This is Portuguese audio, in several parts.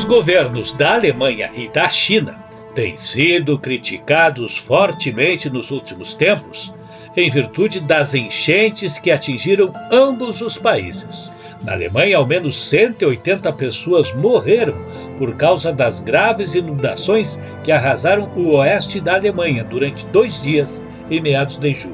Os governos da Alemanha e da China têm sido criticados fortemente nos últimos tempos em virtude das enchentes que atingiram ambos os países. Na Alemanha, ao menos 180 pessoas morreram por causa das graves inundações que arrasaram o oeste da Alemanha durante 2 dias em meados de julho.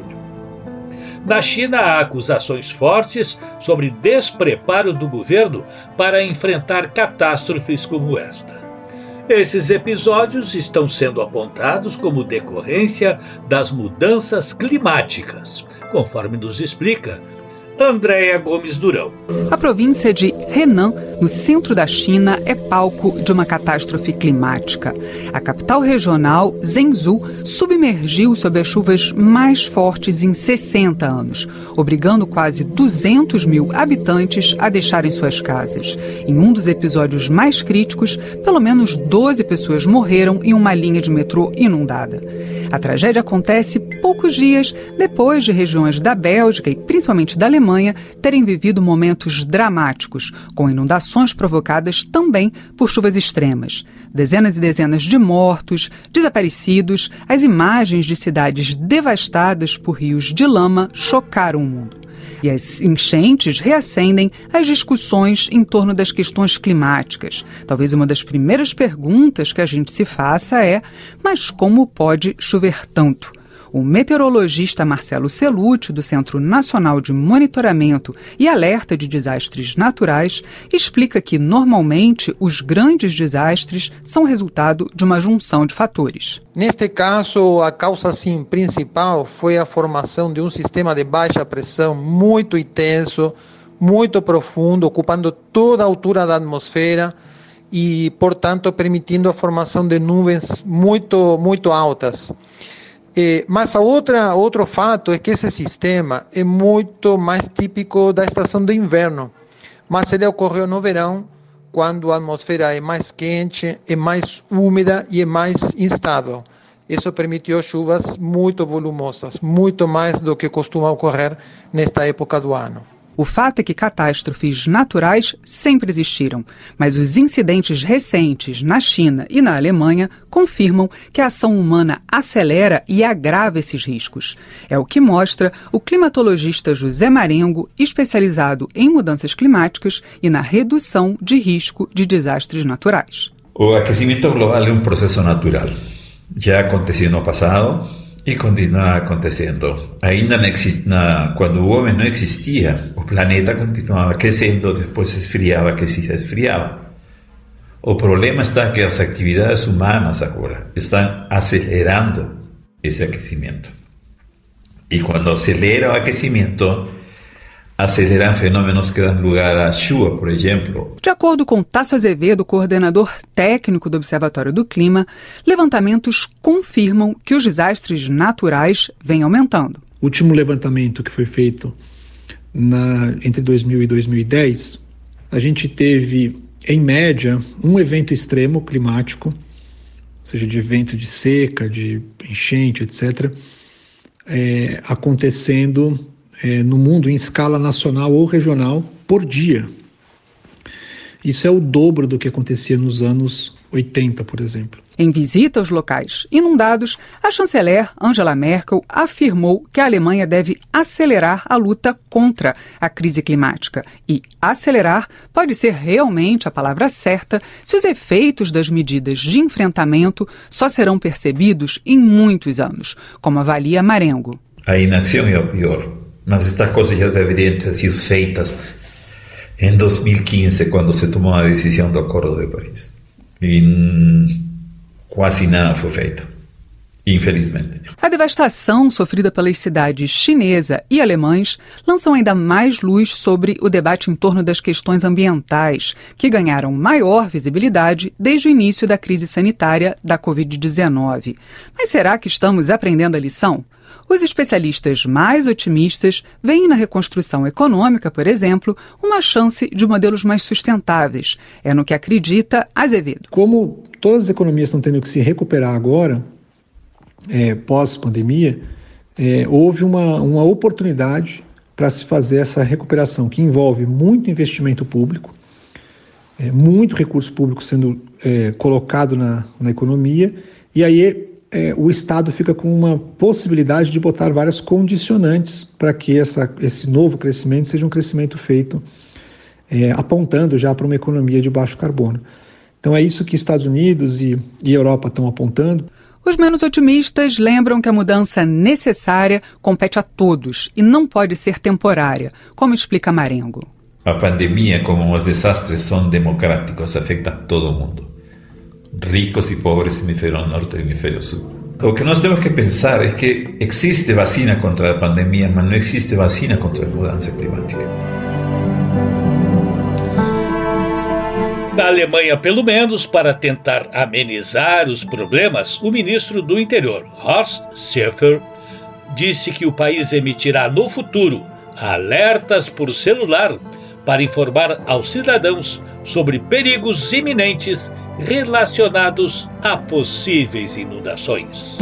Na China, há acusações fortes sobre despreparo do governo para enfrentar catástrofes como esta. Esses episódios estão sendo apontados como decorrência das mudanças climáticas, conforme nos explica Andréia Gomes Durão. A província de Henan, no centro da China, é palco de uma catástrofe climática. A capital regional, Zhengzhou, submergiu sob as chuvas mais fortes em 60 anos, obrigando quase 200 mil habitantes a deixarem suas casas. Em um dos episódios mais críticos, pelo menos 12 pessoas morreram em uma linha de metrô inundada. A tragédia acontece poucos dias depois de regiões da Bélgica e principalmente da Alemanha terem vivido momentos dramáticos, com inundações provocadas também por chuvas extremas. Dezenas e dezenas de mortos, desaparecidos, as imagens de cidades devastadas por rios de lama chocaram o mundo. E as enchentes reacendem as discussões em torno das questões climáticas. Talvez uma das primeiras perguntas que a gente se faça é: mas como pode chover tanto? O meteorologista Marcelo Cellucci, do Centro Nacional de Monitoramento e Alerta de Desastres Naturais, explica que, normalmente, os grandes desastres são resultado de uma junção de fatores. Neste caso, a causa sim, principal foi a formação de um sistema de baixa pressão muito intenso, muito profundo, ocupando toda a altura da atmosfera e, portanto, permitindo a formação de nuvens muito altas. Mas outro fato é que esse sistema é muito mais típico da estação do inverno, mas ele ocorreu no verão, quando a atmosfera é mais quente, é mais úmida e é mais instável. Isso permitiu chuvas muito volumosas, muito mais do que costuma ocorrer nesta época do ano. O fato é que catástrofes naturais sempre existiram, mas os incidentes recentes na China e na Alemanha confirmam que a ação humana acelera e agrava esses riscos. É o que mostra o climatologista José Marengo, especializado em mudanças climáticas e na redução de risco de desastres naturais. O aquecimento global é um processo natural. Já aconteceu no passado e continua acontecendo. Ainda quando o homem não existia, o planeta continuava aquecendo, depois se esfriava, esfriava. O problema está que as atividades humanas agora estão acelerando esse aquecimento. E quando acelera o aquecimento, aceleram fenômenos que dão lugar à chuva, por exemplo. De acordo com Tasso Azevedo, coordenador técnico do Observatório do Clima, levantamentos confirmam que os desastres naturais vêm aumentando. O último levantamento que foi feito entre 2000 e 2010, a gente teve, em média, um evento extremo climático, ou seja, de evento de seca, de enchente, etc., acontecendo no mundo em escala nacional ou regional por dia. Isso é o dobro do que acontecia nos anos 80, por exemplo. Em visita aos locais inundados, a chanceler Angela Merkel afirmou que a Alemanha deve acelerar a luta contra a crise climática. E acelerar pode ser realmente a palavra certa se os efeitos das medidas de enfrentamento só serão percebidos em muitos anos, como avalia Marengo. A inacção é o pior. Mas estas coisas já deveriam ter sido feitas em 2015, quando se tomou a decisão do Acordo de Paris. E quase nada foi feito, infelizmente. A devastação sofrida pelas cidades chinesa e alemãs lançam ainda mais luz sobre o debate em torno das questões ambientais, que ganharam maior visibilidade desde o início da crise sanitária da Covid-19. Mas será que estamos aprendendo a lição? Os especialistas mais otimistas veem na reconstrução econômica, por exemplo, uma chance de modelos mais sustentáveis. É no que acredita Azevedo. Como todas as economias estão tendo que se recuperar agora, pós-pandemia, houve uma oportunidade para se fazer essa recuperação, que envolve muito investimento público, muito recurso público sendo colocado na economia, e aí o Estado fica com uma possibilidade de botar várias condicionantes para que esse novo crescimento seja um crescimento feito apontando já para uma economia de baixo carbono. Então é isso que Estados Unidos e Europa estão apontando. Os menos otimistas lembram que a mudança necessária compete a todos e não pode ser temporária, como explica Marengo. A pandemia, como os desastres, são democráticos, afetam todo mundo. Ricos e pobres, hemisfério norte e hemisfério sul. O que nós temos que pensar é que existe vacina contra a pandemia, mas não existe vacina contra a mudança climática. Na Alemanha, pelo menos, para tentar amenizar os problemas, o ministro do Interior, Horst Seehofer, disse que o país emitirá no futuro alertas por celular para informar aos cidadãos sobre perigos iminentes relacionados a possíveis inundações.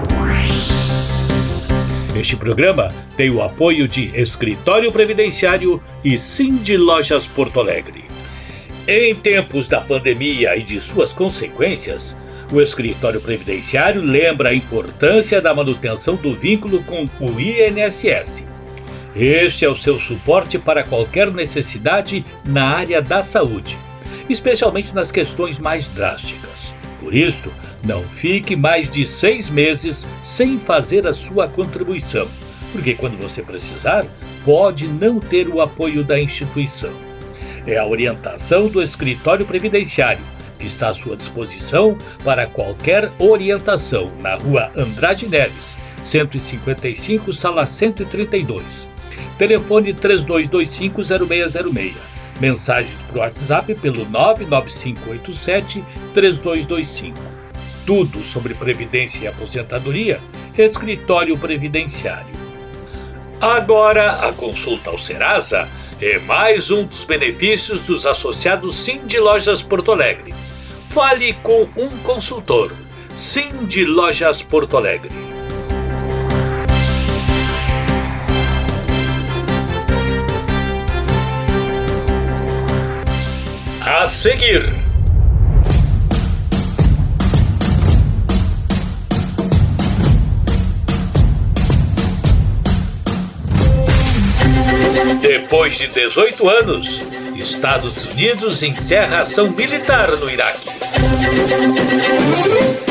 Este programa tem o apoio de Escritório Previdenciário e Cindy Lojas Porto Alegre. Em tempos da pandemia e de suas consequências, o Escritório Previdenciário lembra a importância da manutenção do vínculo com o INSS. Este é o seu suporte para qualquer necessidade na área da saúde, especialmente nas questões mais drásticas. Por isso, não fique mais de 6 meses sem fazer a sua contribuição, porque quando você precisar, pode não ter o apoio da instituição. É a orientação do Escritório Previdenciário, que está à sua disposição para qualquer orientação na Rua Andrade Neves, 155, sala 132. Telefone 3225-0606. Mensagens por WhatsApp pelo 99587-3225. Tudo sobre Previdência e Aposentadoria, Escritório Previdenciário. Agora, a consulta ao Serasa é mais um dos benefícios dos associados Cindy Lojas Porto Alegre. Fale com um consultor. Cindy Lojas Porto Alegre. A seguir, depois de 18 anos, Estados Unidos encerra ação militar no Iraque.